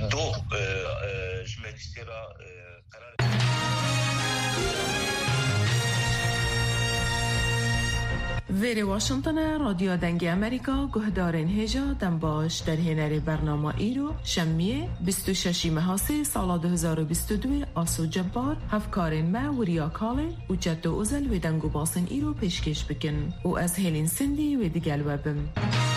دو جماليستيرا قرار ویری واشنطن رادیو دنگی امریکا گهدارین هجا دنباش در هنر برنامه ایرو شمیه 26 مهاسه سال 2022 آسو جبار هفکارین ما وریا کاله و جد و ازل و دنگو باسن ایرو پیشکش بکن و از هلین سندی و دیگل وبم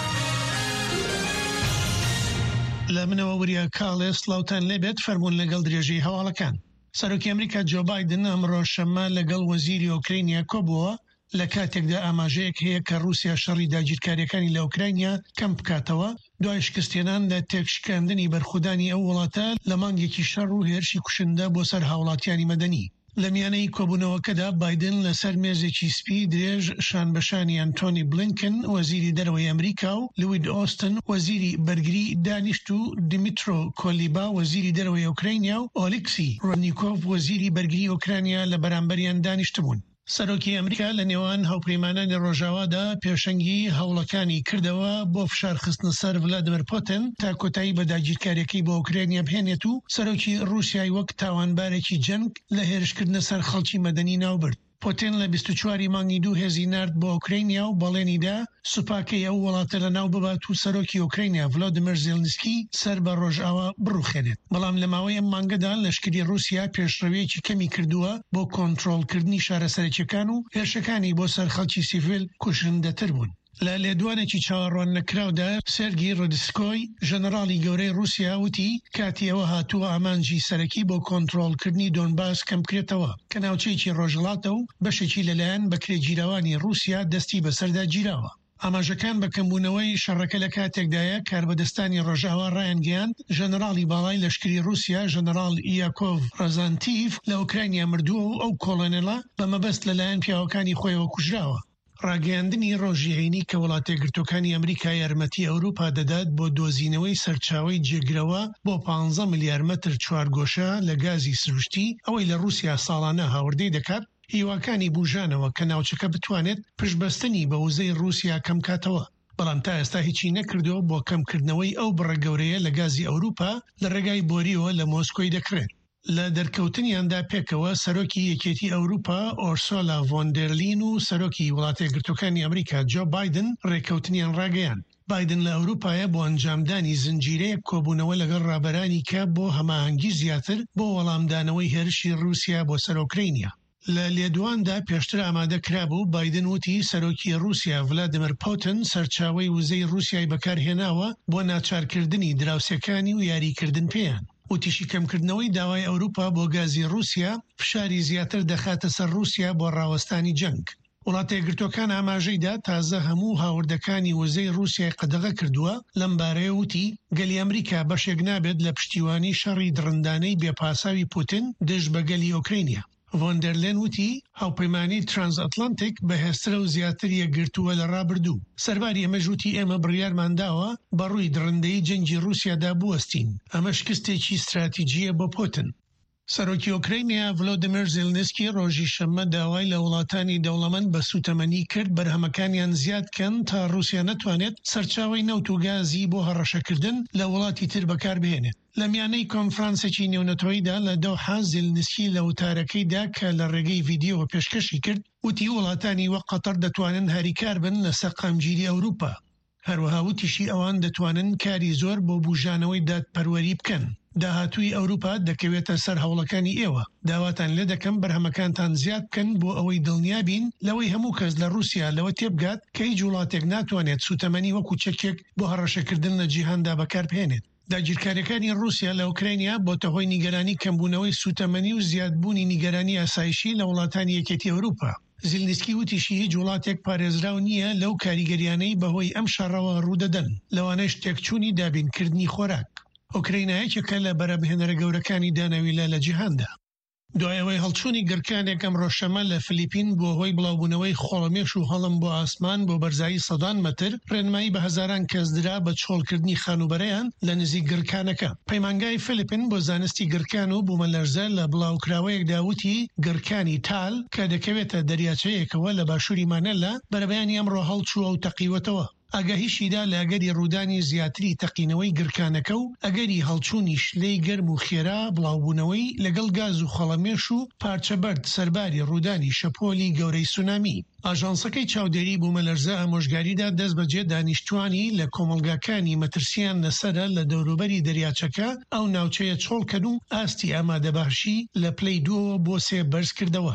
لمنەوە وریا کاڵێ سلااوتان لێبێت فەرمونون لەگەڵ درێژەی هەواڵەکان. سەرۆکی ئەمریکا جۆ بایدن ئەمڕۆ شەممە لەگەڵ وەزیری ئۆکراینیا کۆبووە لە کاتێکدا ئاماژەیەک هەیە کە رووسیا شەڕی داگیرکاریەکانی لە ئۆکراینیا کەم بکاتەوە دوای شکستێنان لە تێکشکاندنی بەرخودانی ئەو وڵاتە لە مانگێکی شەڕ و هێرشی کوشندە بۆ سەر هاوڵاتیانی مەدەنی. لە میانەی کۆبوونەوەکەدا بایدن لەسەر مێزێکی سپی درێژ شانبەشانی ئەنتۆنی بلینکن وەزیری دەرەوەی ئەمریکا و لوید ئۆستن وەزیری بەرگری دانیشت و دیمیترۆ کۆلیبا وەزیری دەرەوەی ئۆکراینیا و ئۆلیکسی ڕۆنیکۆڤ وەزیری بەرگری ئۆکراینیا لە بەرامبەریان دانیشتبوون. سەرۆکی ئەمریکا لە نێوان هاوپەیمانانی ڕۆژاوادا پێشەنگی هەوڵەکانی کردەوە بۆ فشارخستنە سەر ڤلادیمیر پوتین تا کۆتایی بە داگیرکاریەکەی بۆ ئۆکراینیا بهێنێت و سەرۆکی رووسیای وەک تاوانبارێکی جەنگ لە هێرشکردنە سەر خەڵکی مەدەنی ناوبرد. پوتین لە 24 مانگی دوو هێزی نرد بۆ ئۆکراینیا و بەڵێنیدا سوپاکەی ئەو وڵاتە لە ناو ببات و سەرۆکی ئۆکراینیا ڤلۆدیمیر زێلنسکی سەر بە ڕۆژئاوا بڕوخێنێت. بەڵام لە ماوەی ئەم مانگەدا لەشکری رووسیا پێشڕەوەیەکی کەمی کردووە بۆ کۆنتڕۆڵکردنی شارەسەرەکیەکان و هێرشەکانی بۆ سەر خەڵکی سیڤیل کوشندەتر بوون. لە لێدوانێکی چاوەڕوان نەکراودا سێرگی ڕۆدسکۆی ژەنەڕاڵی گەورەی رووسیا وتی کاتی ئەوە هاتووە ئامانجی سەرەکی بۆ کۆنتڕۆڵکردنی دۆنباس کەم بکرێتەوە کە ناوچەیەکی ڕۆژهەڵاتە و بەشێکی لەلایەن بەکرێگیراوانی رووسیا دەستی بەسەردا گیراوە. ئاماژەکان بە کەمبوونەوەی شەڕەکە لە کاتێکدایە کاربەدەستانی ڕۆژاوا ڕایانگەیاند ژەنەڕاڵی باڵای لەشکری رووسیا ژەنەڕاڵ ئیاکۆڤ ڕەزانتیڤ لە ئۆکراینیا مردووە و ئەو کۆڵۆنێڵە بە مەبەست لەلایەن پیاوەکانی خۆیەوە کوژراوە. ڕاگەیاندنی ڕۆژیهێنی کە وڵاتە گرتوەکانی ئەمریکا یارمەتی ئەوروپا دەدات بۆ دۆزینەوەی سەرچاوی جێگرەوە بۆ 15 ملیار مەتر چوارگۆشە لە گازی سروشتی ئەوەی لە رووسیا ساڵانە هاوردەی دەکات هیواکانی بوژانەوە کە ناوچەکە بتوانێت پشتبەستنی بە وزەی رووسیا کەم کاتەوە. بەڵام تا ئێستا هیچی نەکردەوە بۆ کەمکردنەوەی ئەو بڕە گەورەیە لە گازی ئەوروپا لە ڕێگای بۆریەوە لە مۆسکۆی دەکرێت. لە دەرکەوتنیاندا پێکەوە سەرۆکی یەکێتی ئەوروپا ئۆرسۆلا ڤۆندێرلین و سەرۆکی وڵاتە گرتوەکانی ئەمریکا جۆ بایدن ڕێکەوتنیان ڕاگەیان. بایدن لە ئەوروپایە بۆ ئەنجامدانی زنجیرەیە کۆبوونەوە لەگەڵ ڕابەرانی کە بۆ هەماهەنگی زیاتر بۆ وەڵامدانەوەی هێرشی رووسیا بۆ سەر ئۆکراینیا. لە لێدواندا پێشتر ئامادە کرابوو بایدن وتی سەرۆکی رووسیا ڤلادیمیر پوتین سەرچاوەی وزەی رووسیای بەکارهێناوە بۆ ناچارکردنی دراوسەکانی و یاریکردن پێیان. وتیشی کەمکردنەوەی داوای ئەوروپا بۆ گازی رووسیا فشاری زیاتر دەخاتە سەر رووسیا بۆ ڕاوەستانی جەنگ. وڵاتە یەکگرتوەکان ئاماژەیدا تازە هەموو هاوردەکانی وزەی رووسیای قەدەغە کردووە لەم بارەیە وتی گەلی ئەمریکا بەشێک نابێت لە پشتیوانی شەڕی درڕندانەی بێپاساوی پوتین دژ بە گەلی ئۆکراینیا. ڤۆندەرلێن وتی هاوپەیمانی ترانسئەتلانتیک بەهێزترە و زیاتر یەکگرتووە لە ڕابردوو. سەرباری ئەمەش وتی ئێمە بڕیارمانداوە بەڕووی درڕندەی جەنگی رووسیادا بوەستین. ئەمە شکستێکی استراتیجیە بۆ پوتین. سەرۆکی ئۆکراینیا ڤلۆدیمیر زێلنسکی ڕۆژی شەممە داوای لە وڵاتانی دەوڵەمەند بە سوتەمەنی کرد بەرهەمەکانیان زیادکەن تا رووسیا نەتوانێت سەرچاوی نەوت و گازی بۆ هەڕەشەکردن لە وڵاتی تر بەکاربهێنێت. لە میانەی کۆنفرانسێکی نێونەتەوەیدا لە دۆحا زێلنسکی لە وتارەکەیدا کە لە ڕێگەی ڤیدیۆ پێشکەشی کرد وتی وڵاتانی وەک قەتەر دەتوانن هەریکار بن لە سەقامگیری ئەوروپا. هەروەها وتیشی ئەوان دەتوانن کاری زۆر بۆ بوژانەوەی دادپەروەری بکەن. داهاتووی ئەوروپا دەکەوێتە سەر هەوڵەکانی ئێوە. داواتان لێ دەکەم بەرهەمەکانتان زیاد بکەن بۆ ئەوەی دڵنیابین لەوەی هەموو کەس لە رووسیا لەوە تێبگات کە هیچ وڵاتێک ناتوانێت سوتەمەنی وەکو چەکێک بۆ هەڕەشەکردن لە جیهاندا بەکاربهێنێت. داگیرکاریەکانی رووسیا لە ئۆکراینیا بۆتە هۆی نیگەرانی کەمبوونەوەی سوتەمەنی و زیادبوونی نیگەرانی ئاسایشی لە وڵاتانی یەکێتی ئەوروپا. زیلنسکی وتیشی هیچ وڵاتێک پارێزراو نییە لەو کاریگەریانەی بەهۆی ئەم شەڕەوە ڕوودەدەن لەوانەش تێکچوونی دابینکردنی خۆراک. ئۆکراینایەکێکە لە بەرەبهێنەرە گەورەکانی دانەویلە لە جیهاندا. دوایەوەی هەڵچوونی گرکانێک ئەم ڕۆژشەمە لە فلیپین بۆ هۆی بڵاوبوونەوەی خۆڵەمێش و هەڵم بۆ ئاسمان بۆ بەرزایی 100 مەتر ڕێنمایی بە هەزاران کەس درا بە چۆڵکردنی خانوبەرەیان لە نزیک گرکانەکە. پەیمانگای فلیپین بۆ زانستی گرکان و بوومەلەرزە لە بڵاوکراوەیەکدا وتی گرکانی تال کە دەکەوێتە دەریاچەیەکەوە لە باشووری مانەلا بەرەبەیانی ئەمڕۆ هەڵچووە و تەقیوەتەوە. ئاگاهیشیدا لە ئەگەری ڕوودانی زیاتری تەقینەوەی گرکانەکە و ئەگەری هەڵچوونی شلەی گەرم و خێرا بڵاوبوونەوەی لەگەڵ گاز و خەڵەمێش و پارچەبەرد سەرباری ڕوودانی شەپۆلی گەورەی سونامی. ئاژانسەکەی چاودێری بوومەلەرزە ئامۆژگاریدا دەست بەجێ دانیشتوانی لە کۆمەڵگاکانی مەترسیان لەسەرە لە دەوروبەری دەریاچەکە ئەو ناوچەیە چۆڵکەن و ئاستی ئامادەباشی لە پلەی 2 بۆ 3 بەرز کردەوە.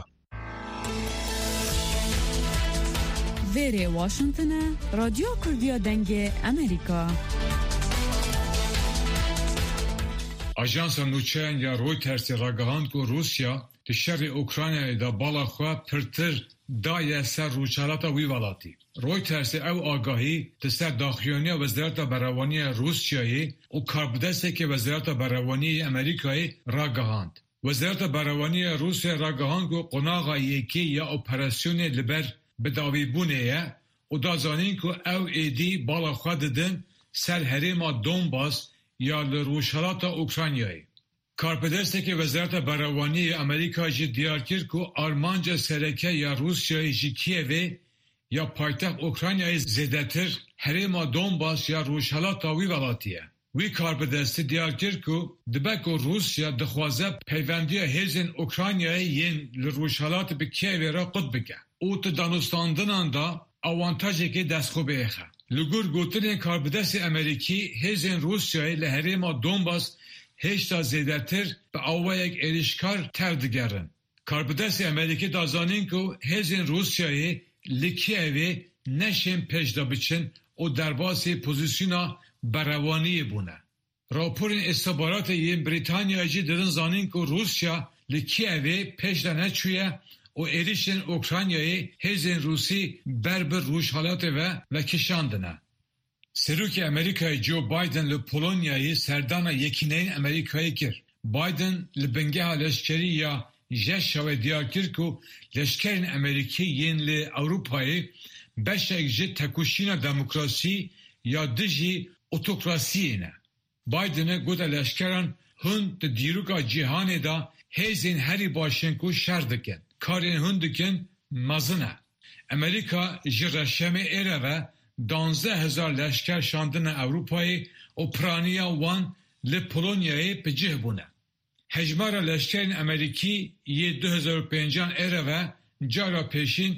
وێرێ واشنگتنە رادیۆ کوردیا دەنگێ ئەمریکا. Ajansa nûçeyên ya Reutersê ragihand ku Rusya di şerê Ukraynayê da bala xwe pirtir daye ser rûçalata wî welatî. Reutersê ew agahî di ser daxuyaniya Wezareta Berevaniya Rusyayê û karbidestekê Wezareta Berevaniyê Amerîkayê ragihand. Wezareta Berevaniya Rusya ragihand ku qonaxa yekê ya operasyonê li ber bidavîbûnê ye û da zanîn ku ew êdî bala xwe didin ser herêma Donbas ya li rûçalata Ukraynayê. Karpidestekê Wezareta Berevaniyê Amerîka jî diyar kir ku armanca sereke ya Rusyayê ji Kievê ya paytext Ukraynayê zêdetir herêma Donbas ya rûçalata wî welatî ye. Wî karpidestî diyar kir ku dibe ku Rusya dixwaze peyvendiya hêzên Ukraynayê yên li rûçalatê bi Kievê re qut bike û ti danûstandinan da awantajekê destxwe bêxe. Li gor gotinên karpidestê Amerîkî hêzên Rusyayê li herêma Donbas hêşta zêdetir bi awayek êrişkar tev digerin. Karpidestê Amerîkî da zanîn ku hêzên Rusyayê li Kievê neşên pêş de biçin û derbasê pozisyona berevaniyê bûne. Raporên istihbaratê yên Brîtanyayê jî didin zanîn ku Rusya li Kievê pêş de neçûye û êrişên Ukraynayê hêzên Rusî ber bi rûçalatê ve vekişandine. Serokê Amerîkayê Joe Biden li Polonyayê serdana yekîneyên Amerîkayê kir. Biden li bingeha leşkerî ya Jeşavê diyar kir ku leşkerên Amerîkî yên li Ewropayê beşek ji tekuşîna demokrasî ya dijî otokrasiyê ne. Biden'e goda leşkeran hûn di dîroka cîhanê da hêzên herî başên ku şer dikin. Karên hûn dikin mezin e. Amerîka ji reşemê êre ve 12,000 leşker şandine Ewropayê û piraniya wan li Polonyayê picih bûne. Hejmara leşkerên Amerîkî yê 2005 êre ve cara pêşîn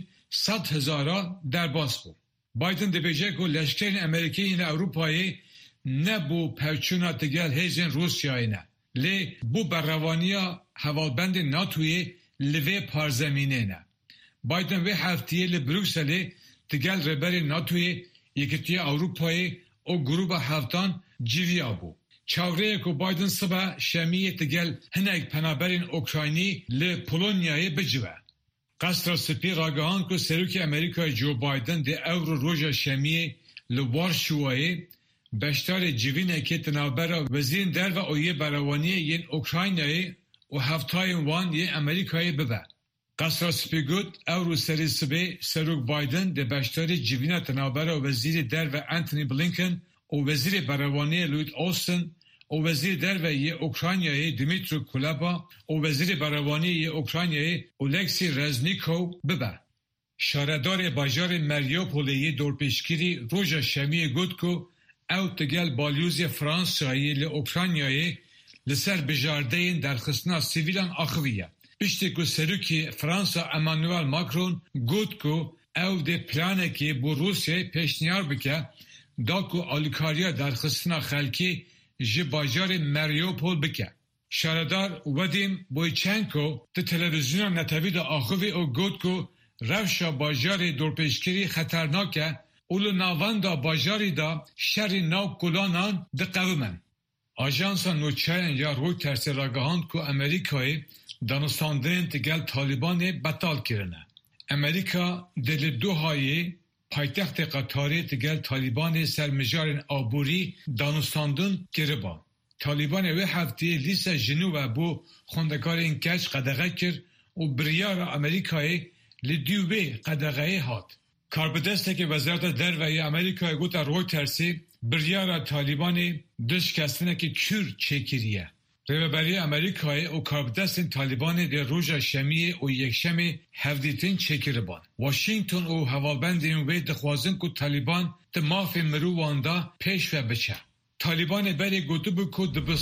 100,000 derbas bû. Biden dibêje ku leşkerên Amerîkî yên Ewropayê ne bû pevçûna tigel hêzên Rusyayê ne. Lê bû berevaniya hevalbendên NATOyê li vê parzemînê ne. Biden vê hefteyê li Brükselê tigel rêberên NATOyê, Yekîtiya Ewropayê û Grupa Heftan civiya bû. Çavreyê ku Biden sibe şemiyê tigel hinek penaberên Ukraynî li Polonyayê bicive. Qasra spî ragihand ku Serokê Amerîkayê Joe Biden di Ewro roja şemiyê li Warşawayê beşdarê civînekê di navbera Wezîrên Derve û yê Berevaniyê yên Ukraynayê û heftayên wan yê Amerîkayê bibe. Qasra spî got Ewro serê sibê Serok Biden di beşdarê civîna di navbera Wezîrê Derve Anthony Blinken û Wezîrê Berevaniyê Lloyd Austin û Wezîrê Derve yê Ukraynayê Dmytro Kuleba û Wezîrê Berevaniyê yê Ukraynayê Oleksî Reznikov bibe. Şaredarê bajarê Mariupolê yê dorpêşkirî roja şemiyê got ku ew tigel balyozê Fransayê li Ukraynayê li ser bijardeyên derxistina sivîlan axivî. Piştî ku Serokê Fransa Emmanuel Macron got ku ew dê planekê bû Rusyayê pêşniyar bike da ku alîkariya derxistina xelkê ji bajarê Mariupol bike. Şaredar Vadim Boychenko di televizyona netewî de axivî û got ku rewşa bajarê dorpêşkirî xeternak e û li navenda bajarî da şerên nav kulanan diqevimin. Ajansa nûçeyên ya Reutersê ragihand ku Amerîkayê danûstandinên tigel Talibanê betal kirine. Amerîka di li Dohayê paytextê Qatarê tigel Talibanê ser mijarên aborî danûstandin kiriba. Talibanê wê hefteyê lîsa Jinûve bû xwendekarên keç qedexe kir û biryara Amerîkayê li dî wê qedexeyê hat. Karbidestekê Wezareta Derveyê Amerîkayê gota Reutersê biryara Talibanê di şikestinekê kûr çêkiriye. Rêveberiya Amerîkayê û karbidestên Talibanê dê roja şemiyê û yekşemê hevdîtin çêkiriban. Washington û hevabendên wê dixwazin ku Taliban di mafê mirovan da pêş ve biçe. Talibanê berê gotibû ku